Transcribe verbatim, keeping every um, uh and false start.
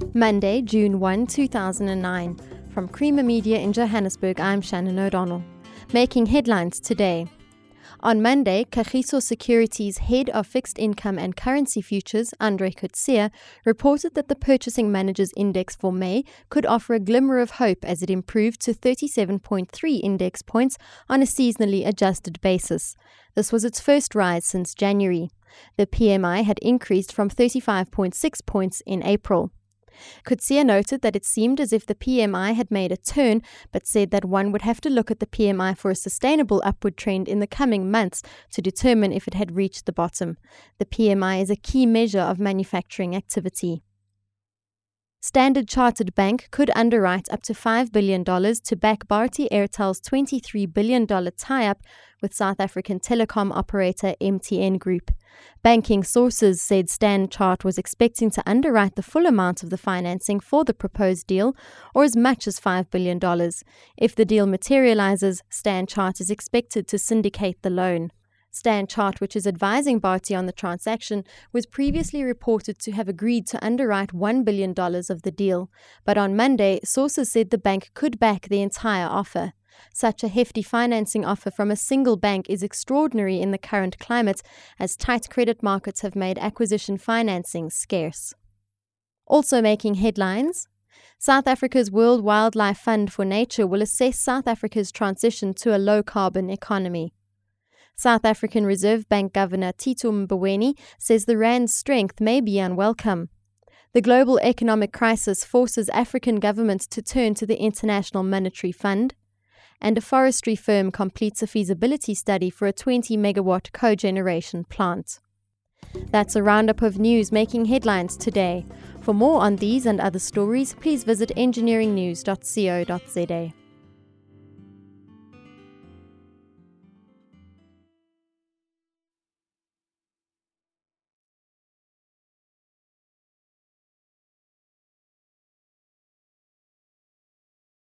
Monday, June first, two thousand nine. From Creamer Media in Johannesburg, I'm Shannon O'Donnell. Making headlines today. On Monday, Kagiso Securities head of fixed income and currency futures, Andre Coetzee, reported that the Purchasing Managers Index for May could offer a glimmer of hope as it improved to thirty-seven point three index points on a seasonally adjusted basis. This was its first rise since January. The P M I had increased from thirty-five point six points in April. Coetzee noted that it seemed as if the P M I had made a turn, but said that one would have to look at the P M I for a sustainable upward trend in the coming months to determine if it had reached the bottom. The P M I is a key measure of manufacturing activity. Standard Chartered Bank could underwrite up to five billion dollars to back Bharti Airtel's twenty-three billion dollars tie-up with South African telecom operator M T N Group. Banking sources said Stan Chart was expecting to underwrite the full amount of the financing for the proposed deal, or as much as five billion dollars. If the deal materializes, Stan Chart is expected to syndicate the loan. Stan Chart, which is advising Bharti on the transaction, was previously reported to have agreed to underwrite one billion dollars of the deal. But on Monday, sources said the bank could back the entire offer. Such a hefty financing offer from a single bank is extraordinary in the current climate, as tight credit markets have made acquisition financing scarce. Also making headlines, South Africa's World Wildlife Fund for Nature will assess South Africa's transition to a low-carbon economy. South African Reserve Bank Governor Tito Mboweni says the rand's strength may be unwelcome. The global economic crisis forces African governments to turn to the International Monetary Fund. And a forestry firm completes a feasibility study for a twenty megawatt cogeneration plant. That's a roundup of news making headlines today. For more on these and other stories, please visit engineering news dot co dot za.